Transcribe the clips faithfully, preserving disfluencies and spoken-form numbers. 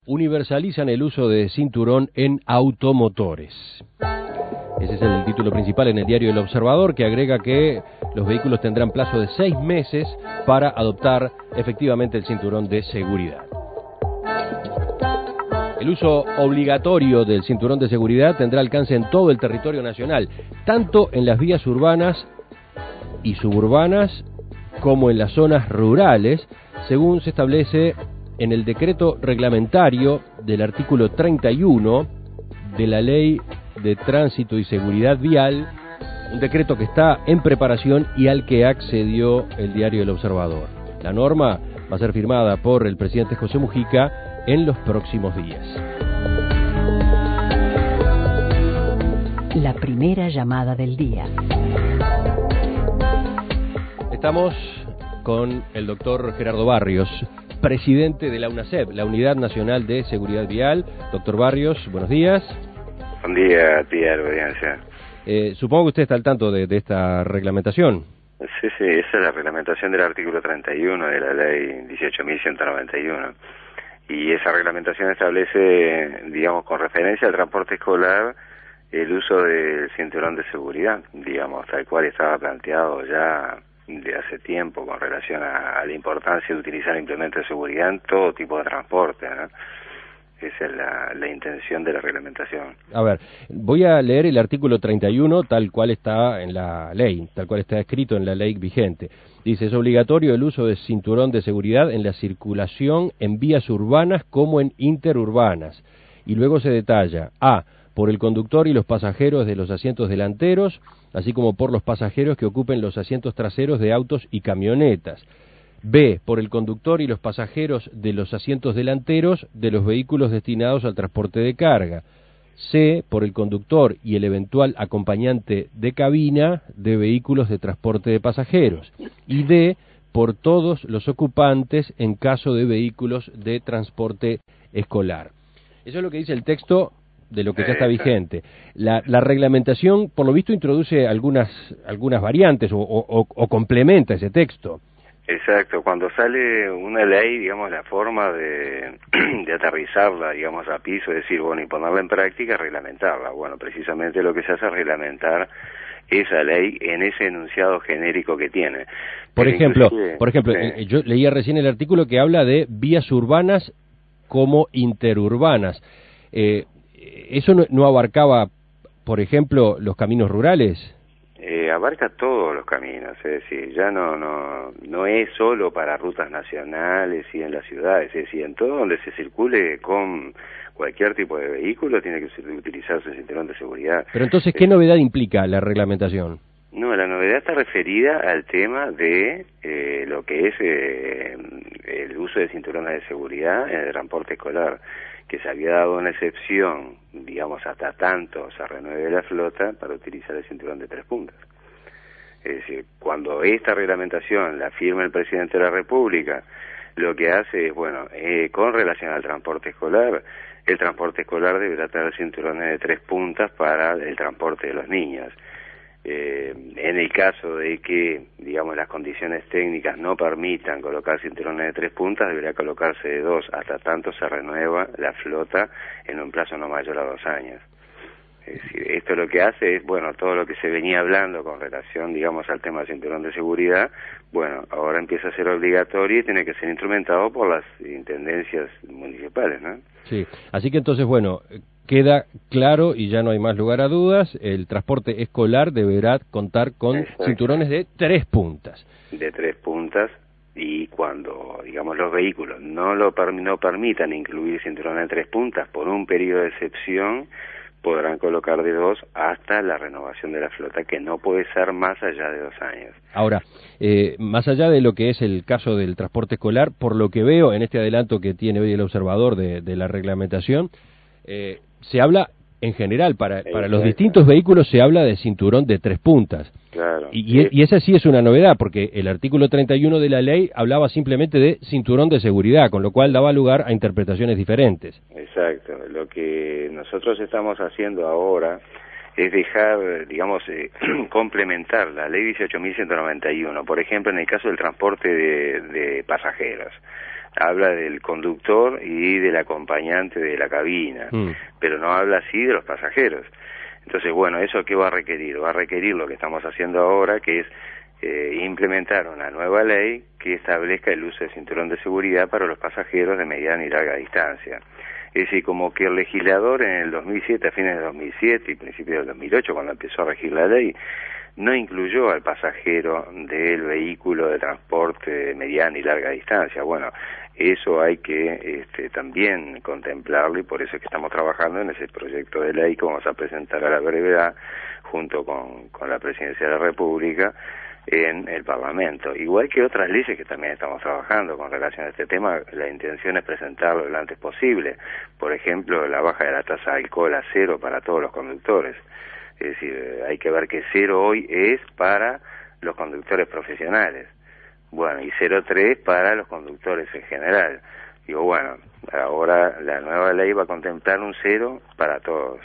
universalizan el uso de cinturón en automotores. Ese es el título principal en el diario El Observador, que agrega que los vehículos tendrán plazo de seis meses para adoptar efectivamente el cinturón de seguridad. El uso obligatorio del cinturón de seguridad tendrá alcance en todo el territorio nacional, tanto en las vías urbanas y suburbanas como en las zonas rurales, según se establece en el decreto reglamentario del artículo treinta y uno de la Ley de Tránsito y Seguridad Vial, un decreto que está en preparación y al que accedió el diario El Observador. La norma va a ser firmada por el presidente José Mujica en los próximos días. La primera llamada del día. Estamos con el doctor Gerardo Barrios, presidente de la UNASEV, la Unidad Nacional de Seguridad Vial. Doctor Barrios, buenos días. Buen día, tía audiencia. Eh, supongo que usted está al tanto de, de esta reglamentación. Sí, sí, esa es la reglamentación del artículo treinta y uno de la ley dieciocho mil ciento noventa y uno. Y esa reglamentación establece, digamos, con referencia al transporte escolar, el uso del cinturón de seguridad, digamos, tal cual estaba planteado ya de hace tiempo con relación a, a la importancia de utilizar implementos de seguridad en todo tipo de transporte, ¿no? Esa es la, la intención de la reglamentación. A ver, voy a leer el artículo treinta y uno tal cual está en la ley, tal cual está escrito en la ley vigente. Dice, es obligatorio el uso de cinturón de seguridad en la circulación en vías urbanas como en interurbanas. Y luego se detalla, A, por el conductor y los pasajeros de los asientos delanteros, así como por los pasajeros que ocupen los asientos traseros de autos y camionetas. B, por el conductor y los pasajeros de los asientos delanteros de los vehículos destinados al transporte de carga. C, por el conductor y el eventual acompañante de cabina de vehículos de transporte de pasajeros. Y D, por todos los ocupantes en caso de vehículos de transporte escolar. Eso es lo que dice el texto de lo que ya está vigente. La, la reglamentación, por lo visto, introduce algunas, algunas variantes o, o, o complementa ese texto. Exacto, cuando sale una ley, digamos, la forma de, de aterrizarla, digamos, a piso, es decir, bueno, y ponerla en práctica, reglamentarla. Bueno, precisamente lo que se hace es reglamentar esa ley en ese enunciado genérico que tiene. Por Pero ejemplo, por ejemplo, sí. yo leía recién el artículo que habla de vías urbanas como interurbanas. Eh, ¿Eso no, no abarcaba, por ejemplo, los caminos rurales? Eh, abarca todos los caminos, es decir, ya no no no es solo para rutas nacionales y en las ciudades, es decir, en todo donde se circule con cualquier tipo de vehículo tiene que utilizarse el cinturón de seguridad. Pero entonces, ¿qué eh, novedad implica la reglamentación? No, la novedad está referida al tema de eh, lo que es eh, el uso de cinturones de seguridad en el transporte escolar, que se había dado una excepción, digamos, hasta tanto se renueve la flota para utilizar el cinturón de tres puntas. Es decir, cuando esta reglamentación la firma el presidente de la República, lo que hace es, bueno, eh, con relación al transporte escolar, el transporte escolar deberá tener cinturones de tres puntas para el transporte de los niños. Eh, en el caso de que, digamos, las condiciones técnicas no permitan colocar cinturones de tres puntas, deberá colocarse de dos, hasta tanto se renueva la flota en un plazo no mayor a dos años. Es decir, esto lo que hace es, bueno, todo lo que se venía hablando con relación, digamos, al tema del cinturón de seguridad, bueno, ahora empieza a ser obligatorio y tiene que ser instrumentado por las intendencias municipales, ¿no? Sí, así que entonces, bueno, queda claro y ya no hay más lugar a dudas, el transporte escolar deberá contar con Exacto. cinturones de tres puntas. De tres puntas, y cuando, digamos, los vehículos no lo per, no permitan incluir cinturones de tres puntas por un periodo de excepción, podrán colocar de dos hasta la renovación de la flota, que no puede ser más allá de dos años. Ahora, eh, más allá de lo que es el caso del transporte escolar, por lo que veo en este adelanto que tiene hoy el observador de, de la reglamentación, eh, se habla en general, para, para los distintos vehículos se habla de cinturón de tres puntas. Claro. Y, y, y esa sí es una novedad, porque el artículo treinta y uno de la ley hablaba simplemente de cinturón de seguridad, con lo cual daba lugar a interpretaciones diferentes. Exacto. Lo que nosotros estamos haciendo ahora es dejar, digamos, eh, complementar la ley dieciocho mil ciento noventa y uno, por ejemplo, en el caso del transporte de, de pasajeros. habla del conductor y del acompañante de la cabina, mm. pero no habla así de los pasajeros. Entonces, bueno, ¿eso qué va a requerir? Va a requerir lo que estamos haciendo ahora, que es eh, implementar una nueva ley que establezca el uso del cinturón de seguridad para los pasajeros de mediana y larga distancia. Es decir, como que el legislador en el dos mil siete, a fines de dos mil siete y principios del dos mil ocho, cuando empezó a regir la ley, no incluyó al pasajero del vehículo de transporte de mediana y larga distancia. Bueno, eso hay que este, también contemplarlo, y por eso es que estamos trabajando en ese proyecto de ley que vamos a presentar a la brevedad junto con, con la Presidencia de la República en el Parlamento. Igual que otras leyes que también estamos trabajando con relación a este tema, la intención es presentarlo lo antes posible. Por ejemplo, la baja de la tasa de alcohol a cero para todos los conductores. Es decir, hay que ver que cero hoy es para los conductores profesionales. Bueno, y cero coma tres para los conductores en general. Digo, bueno, ahora la nueva ley va a contemplar un cero para todos.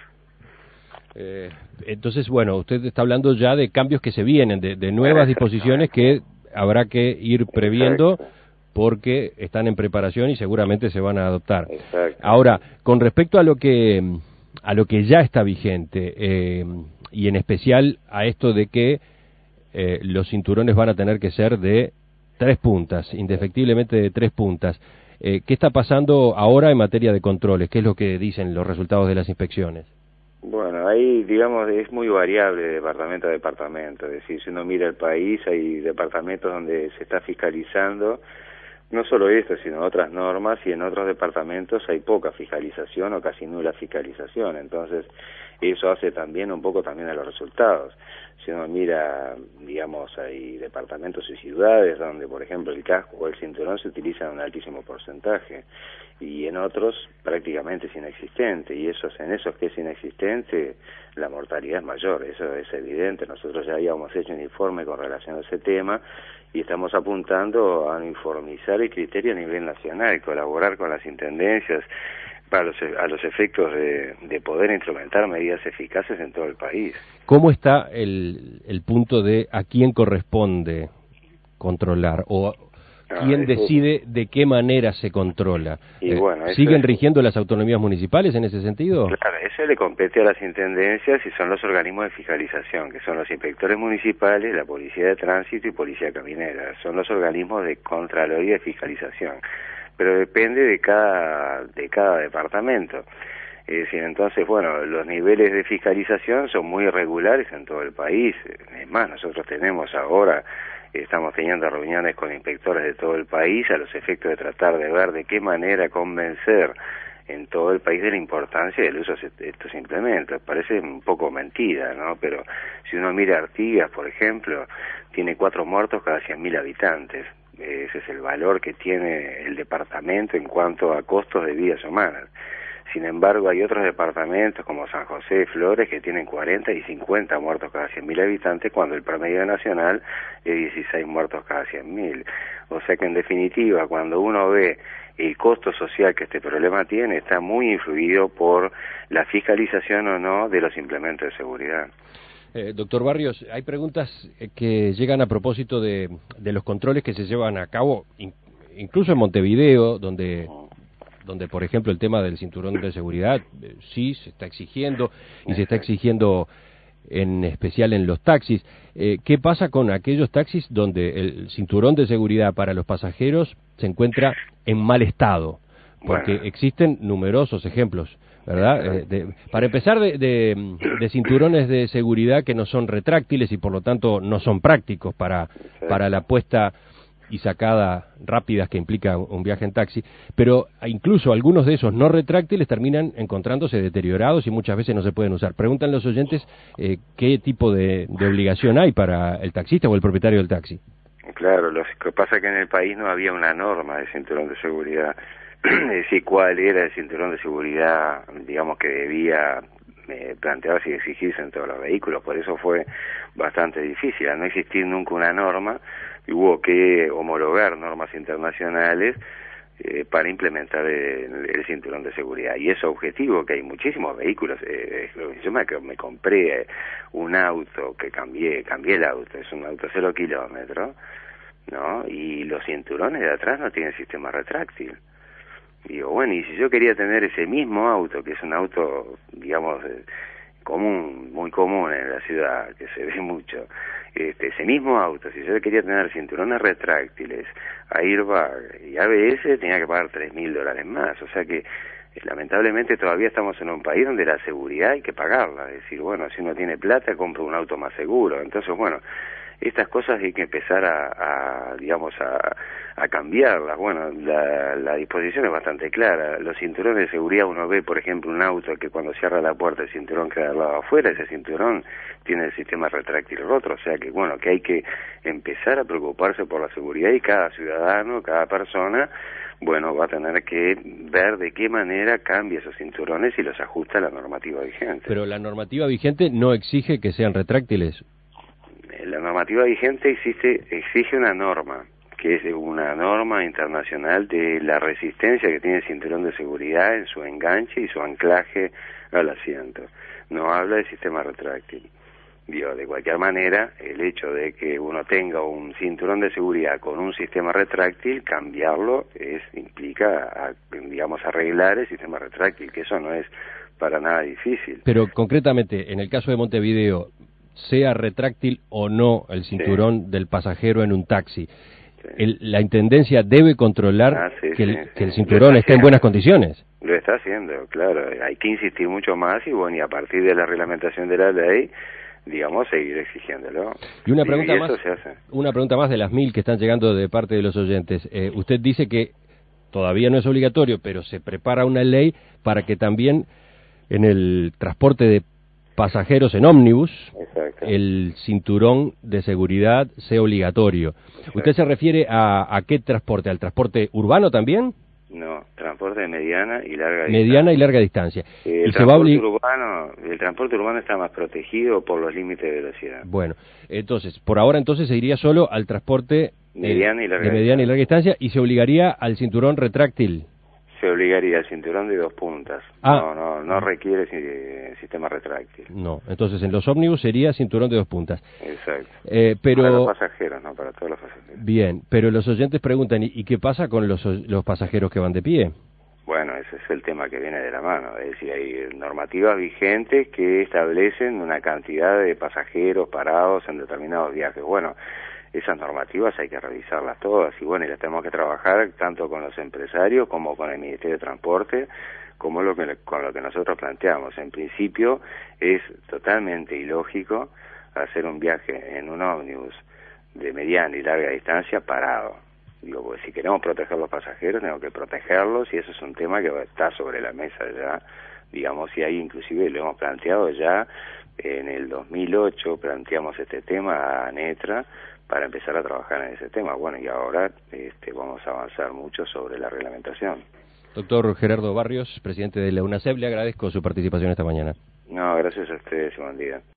Eh, entonces, bueno, usted está hablando ya de cambios que se vienen, de, de nuevas disposiciones que habrá que ir previendo. Exacto. Porque están en preparación y seguramente se van a adoptar. Exacto. Ahora, con respecto a lo que a lo que ya está vigente, eh, y en especial a esto de que eh, los cinturones van a tener que ser de tres puntas, indefectiblemente de tres puntas. Eh, ¿Qué está pasando ahora en materia de controles? ¿Qué es lo que dicen los resultados de las inspecciones? Bueno, ahí, digamos, es muy variable de departamento a departamento. Es decir, si uno mira el país, hay departamentos donde se está fiscalizando no solo esto, sino otras normas, y en otros departamentos hay poca fiscalización o casi nula fiscalización. Entonces, eso hace también un poco también a los resultados. Si uno mira, digamos, hay departamentos y ciudades donde, por ejemplo, el casco o el cinturón se utilizan en un altísimo porcentaje, y en otros prácticamente es inexistente, y esos, en esos que es inexistente, la mortalidad es mayor, eso es evidente. Nosotros ya habíamos hecho un informe con relación a ese tema, y estamos apuntando a uniformizar el criterio a nivel nacional, colaborar con las intendencias para los, a los efectos de, de poder instrumentar medidas eficaces en todo el país. ¿Cómo está el, el punto de a quién corresponde controlar, o quién no, decide es... de qué manera se controla? Y bueno, eh, ¿Siguen es... rigiendo las autonomías municipales en ese sentido? Claro, eso le compete a las intendencias y son los organismos de fiscalización, que son los inspectores municipales, la policía de tránsito y policía caminera. Son los organismos de contraloría y de fiscalización, pero depende de cada de cada departamento. Es decir, entonces, bueno, los niveles de fiscalización son muy irregulares en todo el país. Es más, nosotros tenemos ahora, estamos teniendo reuniones con inspectores de todo el país a los efectos de tratar de ver de qué manera convencer en todo el país de la importancia del uso de estos implementos. Parece un poco mentira, ¿no? Pero si uno mira Artigas, por ejemplo, tiene cuatro muertos cada cien mil habitantes. Ese es el valor que tiene el departamento en cuanto a costos de vidas humanas. Sin embargo, hay otros departamentos como San José de Flores que tienen cuarenta y cincuenta muertos cada cien mil habitantes, cuando el promedio nacional es dieciséis muertos cada cien mil. O sea que, en definitiva, cuando uno ve el costo social que este problema tiene, está muy influido por la fiscalización o no de los implementos de seguridad. Eh, doctor Barrios, hay preguntas que llegan a propósito de, de los controles que se llevan a cabo, in, incluso en Montevideo, donde... donde, por ejemplo, el tema del cinturón de seguridad eh, sí se está exigiendo, y se está exigiendo en especial en los taxis. Eh, ¿Qué pasa con aquellos taxis donde el cinturón de seguridad para los pasajeros se encuentra en mal estado? Porque bueno, existen numerosos ejemplos, ¿verdad? Eh, de, para empezar, de, de, de cinturones de seguridad que no son retráctiles y por lo tanto no son prácticos para, para la puesta y sacada rápidas que implica un viaje en taxi, pero incluso algunos de esos no retráctiles terminan encontrándose deteriorados y muchas veces no se pueden usar. Preguntan los oyentes eh, qué tipo de, de obligación hay para el taxista o el propietario del taxi. Claro, lo que pasa es que en el país no había una norma de cinturón de seguridad, es decir, cuál era el cinturón de seguridad, digamos, que debía eh, plantearse y exigirse en todos los vehículos. Por eso fue bastante difícil. Al no existir nunca una norma, hubo que homologar normas internacionales eh, para implementar el, el cinturón de seguridad. Y es objetivo, que hay muchísimos vehículos. Eh, yo me, me compré un auto, que cambié cambié el auto, es un auto cero kilómetros, ¿no? Y los cinturones de atrás no tienen sistema retráctil. Digo, bueno, y si yo quería tener ese mismo auto, que es un auto, digamos, eh, común, muy común en la ciudad, que se ve mucho, este, ese mismo auto, si yo quería tener cinturones retráctiles, airbag y A B S, tenía que pagar tres mil dólares más. O sea que, eh, lamentablemente, todavía estamos en un país donde la seguridad hay que pagarla. Es decir, bueno, si uno tiene plata, compra un auto más seguro. Entonces, bueno, estas cosas hay que empezar a, a digamos, a, a cambiarlas. Bueno, la, la disposición es bastante clara. Los cinturones de seguridad, uno ve, por ejemplo, un auto que cuando cierra la puerta el cinturón queda al lado afuera, ese cinturón tiene el sistema retráctil roto. O sea que, bueno, que hay que empezar a preocuparse por la seguridad y cada ciudadano, cada persona, bueno, va a tener que ver de qué manera cambia esos cinturones y los ajusta a la normativa vigente. Pero la normativa vigente no exige que sean retráctiles. La normativa vigente existe, exige una norma, que es una norma internacional de la resistencia que tiene el cinturón de seguridad en su enganche y su anclaje al asiento. No habla del sistema retráctil. Digo, de cualquier manera, el hecho de que uno tenga un cinturón de seguridad con un sistema retráctil, cambiarlo es implica, a, digamos, arreglar el sistema retráctil, que eso no es para nada difícil. Pero concretamente, en el caso de Montevideo, sea retráctil o no el cinturón sí. del pasajero en un taxi, sí. el, la Intendencia debe controlar ah, sí, que, el, sí, que el cinturón esté en buenas condiciones. Lo está haciendo, claro. Hay que insistir mucho más y bueno, y a partir de la reglamentación de la ley, digamos, seguir exigiéndolo. Y una pregunta y más, se hace. una pregunta más de las mil que están llegando de parte de los oyentes. Eh, usted dice que todavía no es obligatorio, pero se prepara una ley para que también en el transporte de pasajeros en ómnibus, exacto, el cinturón de seguridad sea obligatorio. Exacto. ¿Usted se refiere a, a qué transporte? ¿Al transporte urbano también? No, transporte de mediana y larga distancia. Mediana y larga distancia. Eh, el, y transporte se va urbano, el transporte urbano está más protegido por los límites de velocidad. Bueno, entonces, por ahora entonces se iría solo al transporte mediana eh, y larga de mediana y larga distancia y se obligaría al cinturón retráctil. Se obligaría al cinturón de dos puntas. Ah. No, no, no requiere si, sistema retráctil. No, entonces en los ómnibus sería cinturón de dos puntas. Exacto. Eh, pero... Para los pasajeros, no para todos los pasajeros. Bien, pero los oyentes preguntan, ¿y, y qué pasa con los, los pasajeros que van de pie? Bueno, ese es el tema que viene de la mano. Es decir, hay normativas vigentes que establecen una cantidad de pasajeros parados en determinados viajes. Bueno, esas normativas hay que revisarlas todas y bueno, y las tenemos que trabajar tanto con los empresarios como con el Ministerio de Transporte, como lo que, con lo que nosotros planteamos. En principio es totalmente ilógico hacer un viaje en un ómnibus de mediana y larga distancia parado. Digo, pues si queremos proteger a los pasajeros, tenemos que protegerlos y eso es un tema que está sobre la mesa ya, digamos, y ahí inclusive lo hemos planteado ya en el dos mil ocho, planteamos este tema a ANETRA para empezar a trabajar en ese tema. Bueno, y ahora este, vamos a avanzar mucho sobre la reglamentación. Doctor Gerardo Barrios, presidente de la UNACEP, le agradezco su participación esta mañana. No, gracias a ustedes y buen día.